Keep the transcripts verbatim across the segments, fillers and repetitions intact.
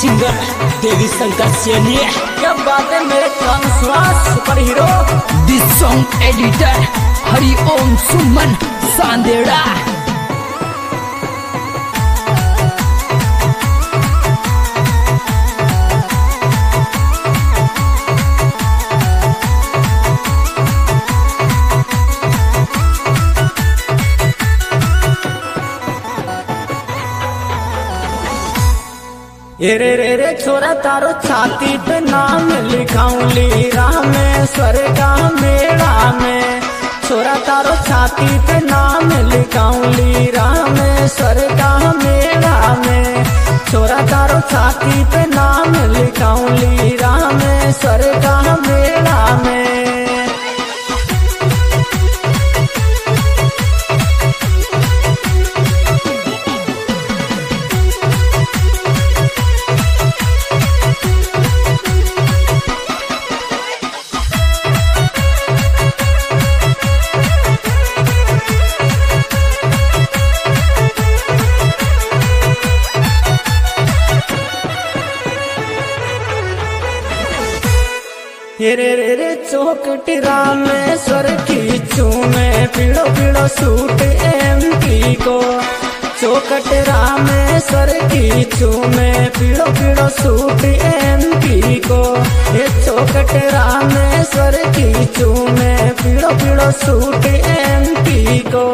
Singer देवी शंकर सैनी। क्या बात है मेरे ट्रांसवास super hero. This song editor Hariom Suman Sandera. रे रे रे छोरा तारो छाती पे नाम लिखाऊं ली रामेश्वर का मेला में। छोरा तारो छाती पे नाम लिखाऊं ली रामेश्वर का मेला में। छोरा तारो छाती पे नाम लिखाऊं ली रामेश्वर का मेला में। रे रे रे चौकटी रामेश्वर की चूमे पीड़ो पीड़ो सूट एमपी को। चौकट रामेश्वर की चूमे पीड़ो पीड़ो सूट एमपी को। ये चौकट रामेश्वर की चूमे पीड़ो पीड़ो सूट एमपी को।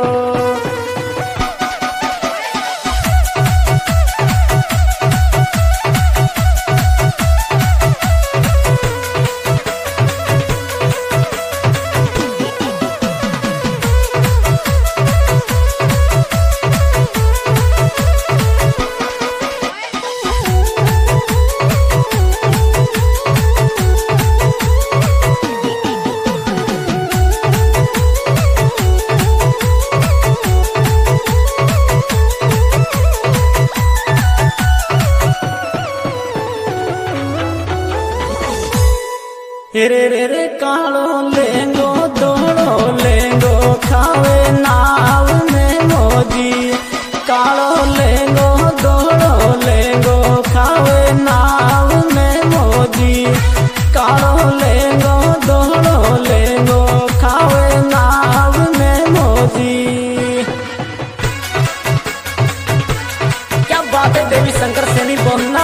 रे रे रे कालो लेंगो दोड़ो लेंगो खावे नाव में मोजी। कालो लेंगो दोड़ो लेंगो खावे नाव में मोजी। कालो लेंगो दोड़ो लेंगो खावे नाव में मोजी। क्या बात है देवी शंकर सैनी बोलना।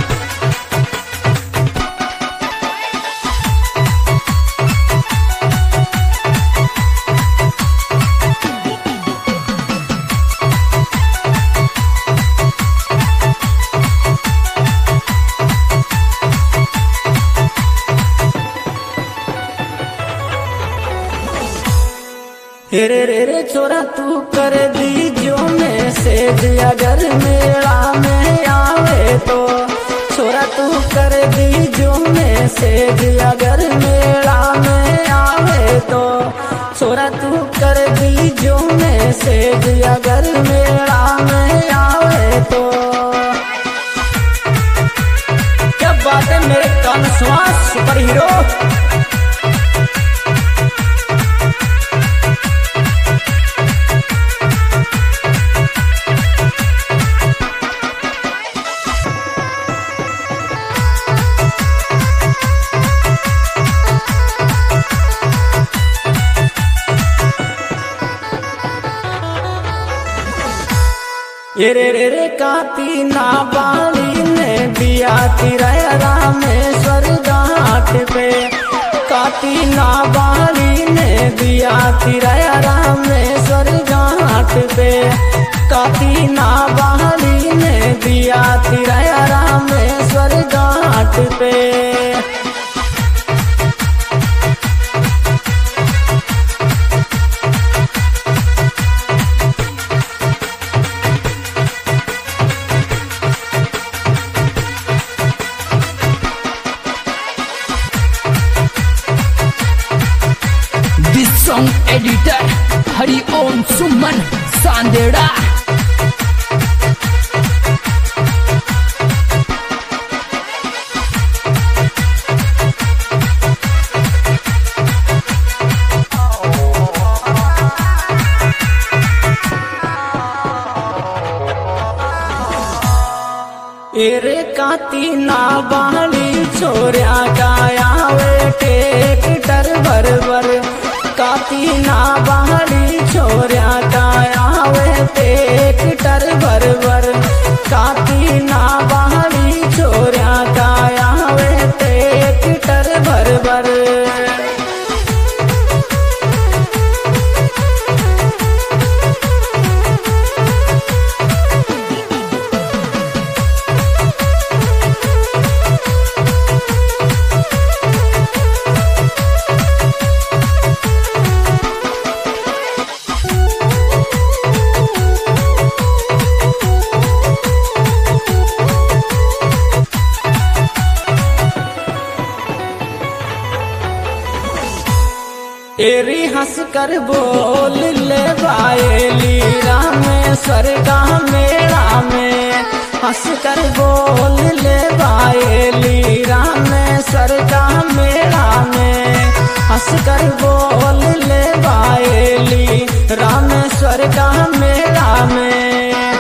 रे रे रे छोरा तू कर दी जो में से अगर मेला में आवे तो। छोरा तू कर दी जो में से अगर मेला में आवे तो। छोरा तू कर दी जो में से अगर मेला में आवे तो। क्या बात है मेरे ट्रांसवास सुपर हीरो। रे रे रे काती नाबाली ने दिया तिरया रामेश्वर घाट पे। काती नाबाली ने दिया तिरया रामेश्वर घाट पे। काती नाबाली ने दिया तिरया रामेश्वर घाट पे। Song editor Hariom Suman सांदेड़ा। एरे काती ना बाली छोरिया गायावे टेक्टर बरबर काती ना बाली छोरिया गायावे टेक्टर बरबर काती ना बाली छोरिया गायावे टेक्टर बरबर एरी हंस कर बोल ले बाएली रामेश्वर का मेला में हंस कर बोल ले बाएली रामेश्वर का मेला में हंस कर बोल ले बाएली रामेश्वर का मेला में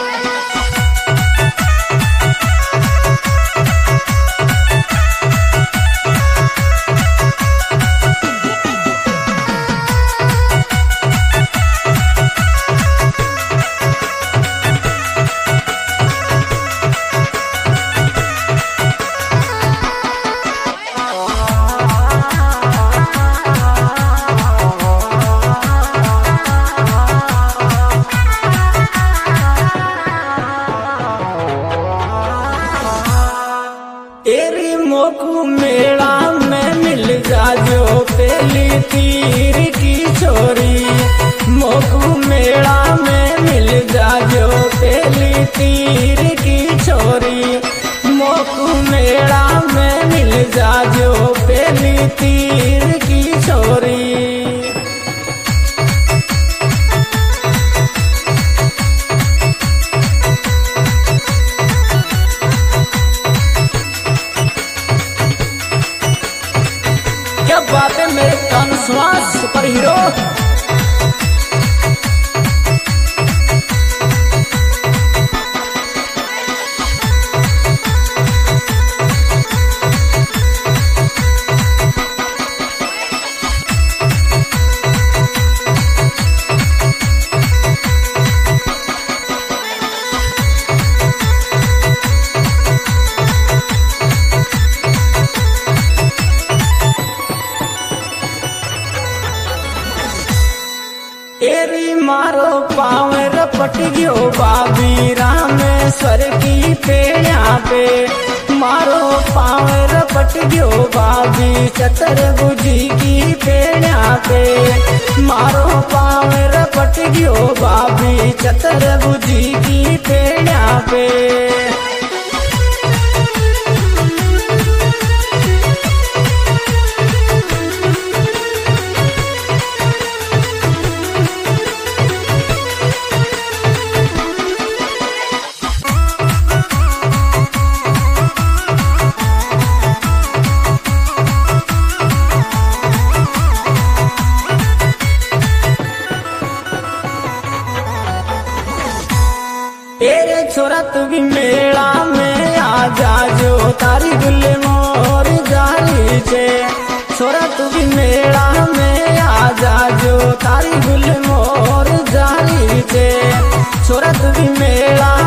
एरी मोकू मेला में मिल जाजो पेली तीर की छोरी मोकू मेला में मिल जाजो पेली तीर की छोरी मोकू मेला में मिल जाजो पेली तीर की छोरी क्या बात है मेरे कान श्वास सुपर हीरो एरी मारो पाँव रपट गयो बाबी रामेश्वर की पेड़िया पे मारो पाँव रपट गयो बाबी चतुर्भुजी की पेड़िया पे मारो पाँव रपट गयो बाबी चतुर्भुजी की पेड़िया पे एरे छोरा तू भी मेला में आ जाजो तारी गुल्ले मोर जाली छे छोरा तू भी मेला में आ जाजो तारी गुल्ले मोर जाली छे छोरा तू भी मेला